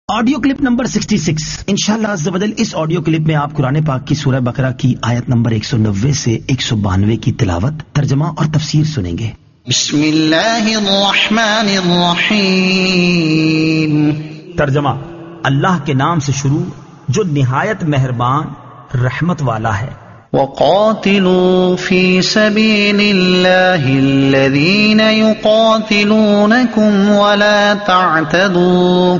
Audio clip number 66 انشاءاللہ عز و جل. اس آڈیو کلپ میں آپ قرآن پاک کی سورہ بقرہ کی آیت نمبر 190 سے 192 کی تلاوت، ترجمہ اور تفسیر سنیں گے. بسم اللہ الرحمن الرحیم. ترجمہ: اللہ کے نام سے شروع جو نہایت مہربان رحمت والا ہے. وقاتلوا فی سبیل اللہ الذین یقاتلونکم ولا تعتدوا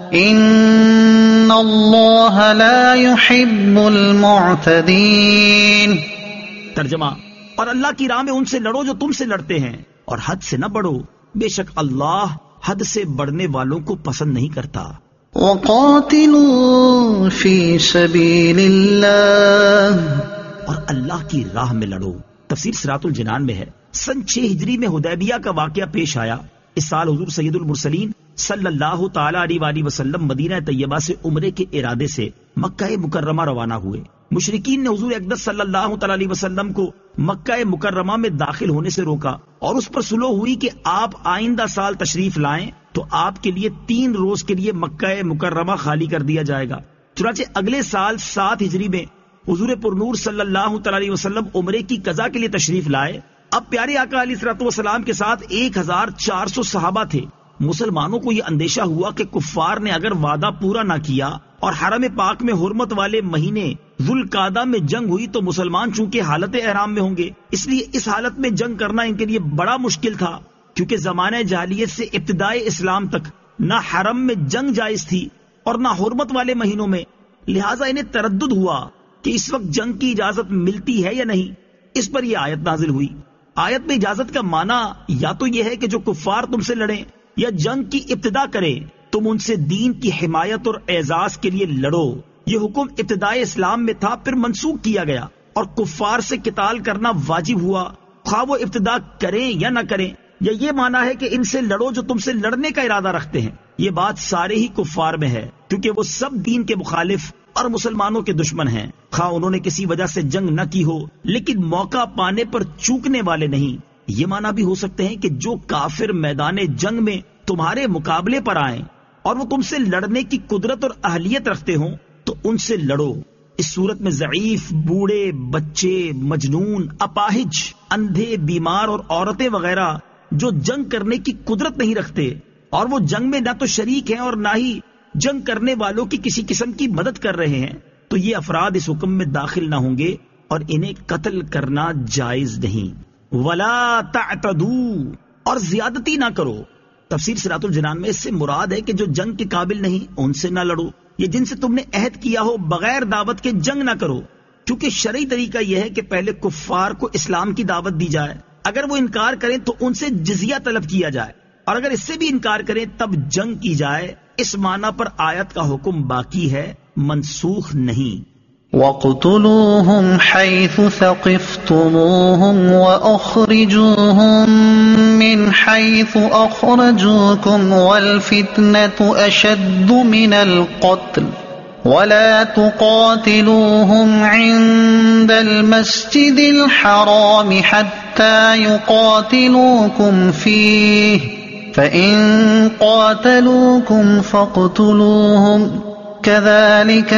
ان اللہ لا يحب المعتدین. ترجمہ: اور اللہ کی راہ میں ان سے لڑو جو تم سے لڑتے ہیں، اور حد سے نہ بڑھو، بے شک اللہ حد سے بڑھنے والوں کو پسند نہیں کرتا. وقاتلوا فی سبیل اللہ، اور اللہ کی راہ میں لڑو. تفسیر صراط الجنان میں ہے. سن 6 ہجری میں حدیبیہ کا واقعہ پیش آیا. اس سال حضور سید المرسلین صلی اللہ تعالی علیہ وآلہ وسلم مدینہ طیبہ سے عمرے کے ارادے سے مکہ مکرمہ روانہ ہوئے. مشرکین نے حضور اقدس صلی اللہ تعالی علیہ وسلم کو مکہ مکرمہ میں داخل ہونے سے روکا اور اس پر صلح ہوئی کہ آپ آئندہ سال تشریف لائیں تو آپ کے لیے 3 روز کے لیے مکہ مکرمہ خالی کر دیا جائے گا. چنانچہ اگلے سال 7 ہجری میں حضور پرنور صلی اللہ تعالی علیہ وسلم عمرے کی قضا کے لیے تشریف لائے. اب پیارے آقا علیہ الصلوۃ والسلام کے ساتھ 1400 صحابہ تھے. مسلمانوں کو یہ اندیشہ ہوا کہ کفار نے اگر وعدہ پورا نہ کیا اور حرم پاک میں حرمت والے مہینے ذوالقعدہ میں جنگ ہوئی تو مسلمان چونکہ حالت احرام میں ہوں گے، اس لیے اس حالت میں جنگ کرنا ان کے لیے بڑا مشکل تھا، کیونکہ زمانہ جاہلیت سے ابتدائے اسلام تک نہ حرم میں جنگ جائز تھی اور نہ حرمت والے مہینوں میں. لہٰذا انہیں تردد ہوا کہ اس وقت جنگ کی اجازت ملتی ہے یا نہیں. اس پر یہ آیت نازل ہوئی. آیت میں اجازت کا معنی یا تو یہ ہے کہ جو کفار تم سے لڑیں یا جنگ کی ابتدا کریں تم ان سے دین کی حمایت اور اعزاز کے لیے لڑو. یہ حکم ابتدائے اسلام میں تھا، پھر منسوخ کیا گیا اور کفار سے قتال کرنا واجب ہوا، خواہ وہ ابتدا کریں یا نہ کریں. یا یہ معنی ہے کہ ان سے لڑو جو تم سے لڑنے کا ارادہ رکھتے ہیں. یہ بات سارے ہی کفار میں ہے، کیونکہ وہ سب دین کے مخالف اور مسلمانوں کے دشمن ہیں، خواہ انہوں نے کسی وجہ سے جنگ نہ کی ہو، لیکن موقع پانے پر چوکنے والے نہیں. یہ معنی بھی ہو سکتے ہیں کہ جو کافر میدان جنگ میں تمہارے مقابلے پر آئیں اور وہ تم سے لڑنے کی قدرت اور اہلیت رکھتے ہوں تو ان سے لڑو. اس صورت میں ضعیف، بوڑھے، بچے، مجنون، اپاہج، اندھے، بیمار اور عورتیں وغیرہ جو جنگ کرنے کی قدرت نہیں رکھتے اور وہ جنگ میں نہ تو شریک ہیں اور نہ ہی جنگ کرنے والوں کی کسی قسم کی مدد کر رہے ہیں، تو یہ افراد اس حکم میں داخل نہ ہوں گے اور انہیں قتل کرنا جائز نہیں. ولا تعتدوا، اور زیادتی نہ کرو. تفسیر صراط الجنان میں اس سے مراد ہے کہ جو جنگ کے قابل نہیں ان سے نہ لڑو، یہ جن سے تم نے عہد کیا ہو بغیر دعوت کے جنگ نہ کرو، کیونکہ شرعی طریقہ یہ ہے کہ پہلے کفار کو اسلام کی دعوت دی جائے، اگر وہ انکار کریں تو ان سے جزیہ طلب کیا جائے، اور اگر اس سے بھی انکار کریں تب جنگ کی جائے. اس معنی پر آیت کا حکم باقی ہے، منسوخ نہیں. وَاقْتُلُوهُمْ حَيْثُ ثَقِفْتُمُوهُمْ وَأَخْرِجُوهُمْ مِنْ حَيْثُ أَخْرَجُوكُمْ وَالْفِتْنَةُ أَشَدُّ مِنَ الْقَتْلِ وَلَا تُقَاتِلُوهُمْ عِنْدَ الْمَسْجِدِ الْحَرَامِ حَتَّى يُقَاتِلُوكُمْ فِيهِ فَإِنْ قَاتَلُوكُمْ فَاقْتُلُوهُمْ كَذَلِكَ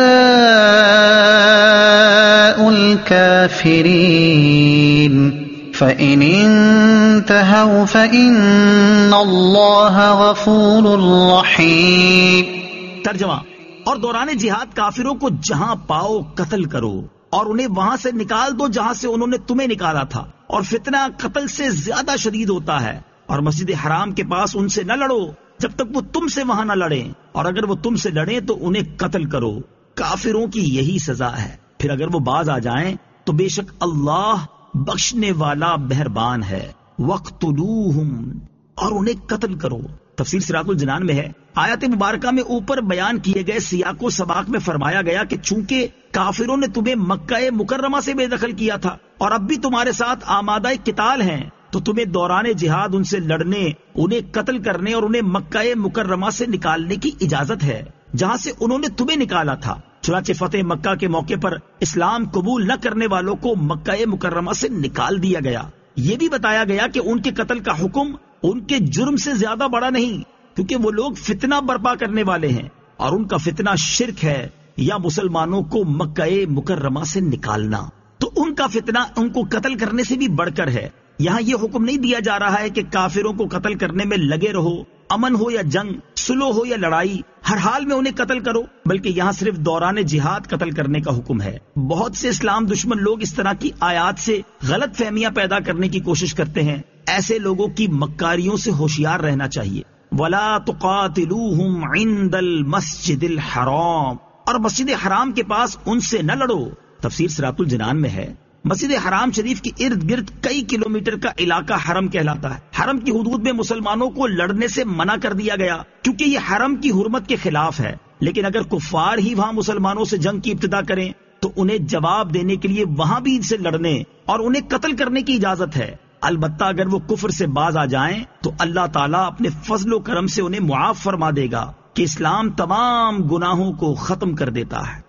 جَزَاءُ الْكَافِرِينَ فَإِنِ انْتَهَوْا فَإِنَّ اللَّهَ غَفُورٌ رَحِيمٌ. ترجمہ: اور دوران جہاد کافروں کو جہاں پاؤ قتل کرو اور انہیں وہاں سے نکال دو جہاں سے انہوں نے تمہیں نکالا تھا، اور فتنہ قتل سے زیادہ شدید ہوتا ہے. اور مسجد حرام کے پاس ان سے نہ لڑو جب تک وہ تم سے وہاں نہ لڑیں، اور اگر وہ تم سے لڑیں تو انہیں قتل کرو. کافروں کی یہی سزا ہے. پھر اگر وہ باز آ جائیں تو بے شک اللہ بخشنے والا مہربان ہے. وَاقْتُلُوهُمْ، اور انہیں قتل کرو. تفسیر صراط الجنان میں ہے. آیت مبارکہ میں اوپر بیان کیے گئے سیاق و سباق میں فرمایا گیا کہ چونکہ کافروں نے تمہیں مکہ مکرمہ سے بے دخل کیا تھا اور اب بھی تمہارے ساتھ آمادہ قتال ہیں، تو تمہیں دوران جہاد ان سے لڑنے، انہیں قتل کرنے اور انہیں مکہ مکرمہ سے نکالنے کی اجازت ہے جہاں سے انہوں نے تمہیں نکالا تھا. چنانچہ فتح مکہ کے موقع پر اسلام قبول نہ کرنے والوں کو مکہ مکرمہ سے نکال دیا گیا. یہ بھی بتایا گیا کہ ان کے قتل کا حکم ان کے جرم سے زیادہ بڑا نہیں، کیونکہ وہ لوگ فتنہ برپا کرنے والے ہیں اور ان کا فتنہ شرک ہے یا مسلمانوں کو مکہ مکرمہ سے نکالنا، تو ان کا فتنہ ان کو قتل کرنے سے بھی بڑھ کر ہے۔ یہاں یہ حکم نہیں دیا جا رہا ہے کہ کافروں کو قتل کرنے میں لگے رہو، امن ہو یا جنگ، سلو ہو یا لڑائی، ہر حال میں انہیں قتل کرو، بلکہ یہاں صرف دوران جہاد قتل کرنے کا حکم ہے۔ بہت سے اسلام دشمن لوگ اس طرح کی آیات سے غلط فہمیاں پیدا کرنے کی کوشش کرتے ہیں۔ ایسے لوگوں کی مکاریوں سے ہوشیار رہنا چاہیے۔ وَلَا تُقَاتِلُوهُمْ عِنْدَ الْمَسْجِدِ الْحَرَامِ، اور مسجد حرام کے پاس ان سے نہ لڑو۔ تفسیر صراط الجنان میں ہے مسجد حرام شریف کے ارد گرد کئی کلومیٹر کا علاقہ حرم کہلاتا ہے۔ حرم کی حدود میں مسلمانوں کو لڑنے سے منع کر دیا گیا کیونکہ یہ حرم کی حرمت کے خلاف ہے، لیکن اگر کفار ہی وہاں مسلمانوں سے جنگ کی ابتدا کریں تو انہیں جواب دینے کے لیے وہاں بھی ان سے لڑنے اور انہیں قتل کرنے کی اجازت ہے۔ البتہ اگر وہ کفر سے باز آ جائیں تو اللہ تعالیٰ اپنے فضل و کرم سے انہیں معاف فرما دے گا کہ اسلام تمام گناہوں کو ختم کر دیتا ہے۔